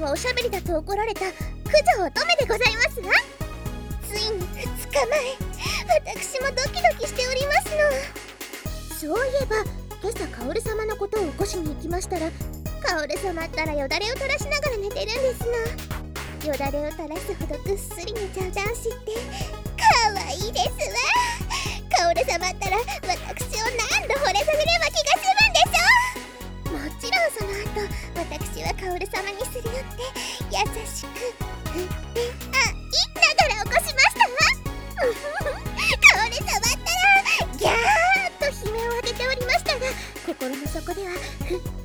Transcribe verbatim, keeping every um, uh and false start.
はおしゃべりだと怒られた九条乙女でございますわ。ついにふつかまえ、私もドキドキしておりますの。そういえば今朝カオル様のことを起こしに行きましたら、カオル様ったらよだれを垂らしながら寝てるんですの。よだれを垂らすほどぐっすり寝ちゃう男子ってかわいいですわ。カオル様ったら私を何度惚れさせれば気が済むんでしょう。もちろんその後、私はカオル様にすり寄って優しく振ってあいながら起こしましたわ。カオル様ったらギャーッと悲鳴を上げておりましたが、心の底ではふっ